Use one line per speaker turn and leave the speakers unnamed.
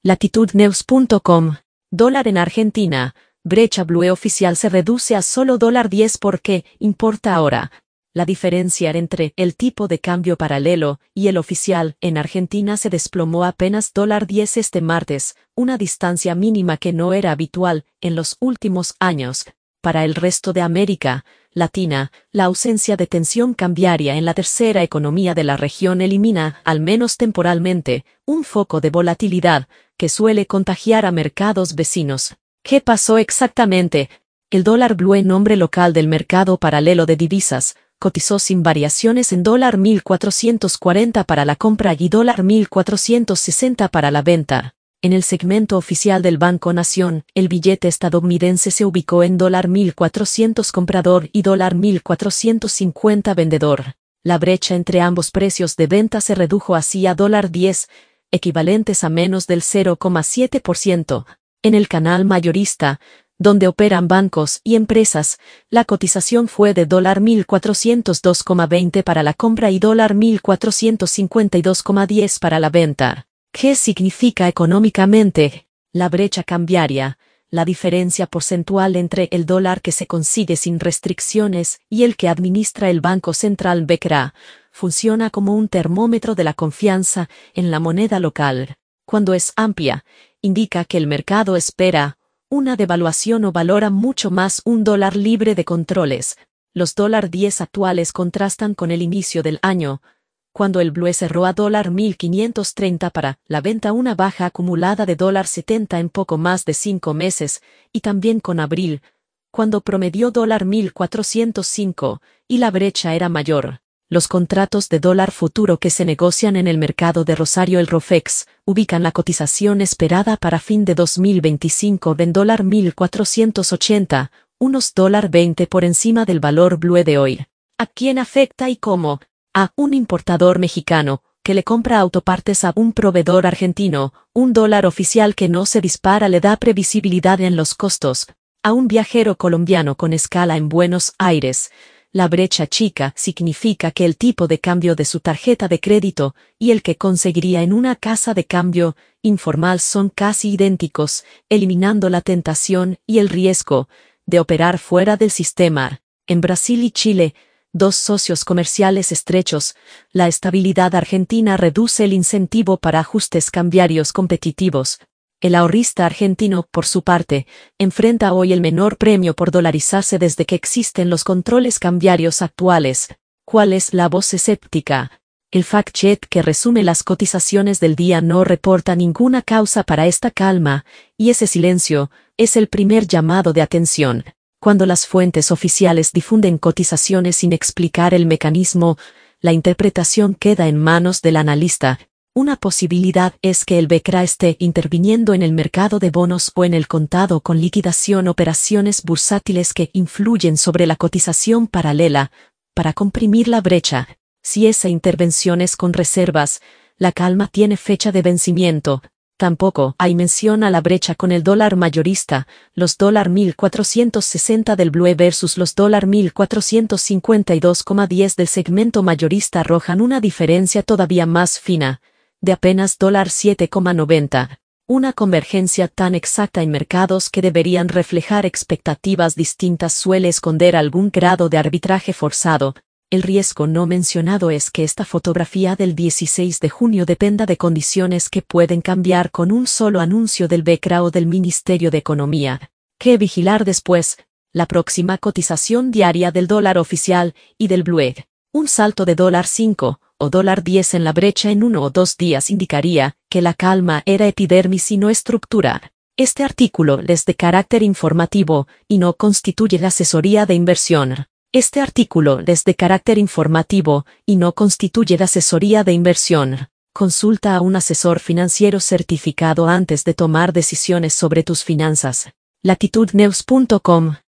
Latitudenews.com. Dólar en Argentina. Brecha Blue oficial se reduce a solo $10 porque importa ahora. La diferencia entre el tipo de cambio paralelo y el oficial en Argentina se desplomó a apenas $10 este martes, una distancia mínima que no era habitual en los últimos años. Para el resto de América Latina, la ausencia de tensión cambiaria en la tercera economía de la región elimina, al menos temporalmente, un foco de volatilidad que suele contagiar a mercados vecinos. ¿Qué pasó exactamente? El dólar blue, nombre local del mercado paralelo de divisas, cotizó sin variaciones en $1.440 para la compra y $1.460 para la venta. En el segmento oficial del Banco Nación, el billete estadounidense se ubicó en $1.400 comprador y $1.450 vendedor. La brecha entre ambos precios de venta se redujo así a $10, equivalentes a menos del 0,7%. En el canal mayorista, donde operan bancos y empresas, la cotización fue de $1.402,20 para la compra y $1.452,10 para la venta. ¿Qué significa económicamente? La brecha cambiaria, la diferencia porcentual entre el dólar que se consigue sin restricciones y el que administra el Banco Central BCRA, funciona como un termómetro de la confianza en la moneda local. Cuando es amplia, indica que el mercado espera una devaluación o valora mucho más un dólar libre de controles. Los $10 actuales contrastan con el inicio del año, cuando el blue cerró a $1.530 para la venta, una baja acumulada de $70 en poco más de 5 meses, y también con abril, cuando promedió $1.405, y la brecha era mayor. Los contratos de dólar futuro que se negocian en el mercado de Rosario, el ROFEX, ubican la cotización esperada para fin de 2025 en $1.480, unos $20 por encima del valor blue de hoy. ¿A quién afecta y cómo? A un importador mexicano que le compra autopartes a un proveedor argentino, un dólar oficial que no se dispara le da previsibilidad en los costos. A un viajero colombiano con escala en Buenos Aires, la brecha chica significa que el tipo de cambio de su tarjeta de crédito y el que conseguiría en una casa de cambio informal son casi idénticos, eliminando la tentación y el riesgo de operar fuera del sistema. En Brasil y Chile, dos socios comerciales estrechos, la estabilidad argentina reduce el incentivo para ajustes cambiarios competitivos. El ahorrista argentino, por su parte, enfrenta hoy el menor premio por dolarizarse desde que existen los controles cambiarios actuales. ¿Cuál es la voz escéptica? El fact-check que resume las cotizaciones del día no reporta ninguna causa para esta calma, y ese silencio es el primer llamado de atención. Cuando las fuentes oficiales difunden cotizaciones sin explicar el mecanismo, la interpretación queda en manos del analista. Una posibilidad es que el BCRA esté interviniendo en el mercado de bonos o en el contado con liquidación, operaciones bursátiles que influyen sobre la cotización paralela, para comprimir la brecha. Si esa intervención es con reservas, la calma tiene fecha de vencimiento. Tampoco hay mención a la brecha con el dólar mayorista, los $1.460 del blue versus los $1.452,10 del segmento mayorista arrojan una diferencia todavía más fina, de apenas $7,90. Una convergencia tan exacta en mercados que deberían reflejar expectativas distintas suele esconder algún grado de arbitraje forzado. El riesgo no mencionado es que esta fotografía del 16 de junio dependa de condiciones que pueden cambiar con un solo anuncio del BCRA o del Ministerio de Economía. ¿Qué vigilar después? La próxima cotización diaria del dólar oficial y del blue. Un salto de $5 o $10 en la brecha en 1 o 2 días indicaría que la calma era epidermis y no estructura. Este artículo es de carácter informativo y no constituye asesoría de inversión. Este artículo es de carácter informativo y no constituye asesoría de inversión. Consulta a un asesor financiero certificado antes de tomar decisiones sobre tus finanzas. Latitudenews.com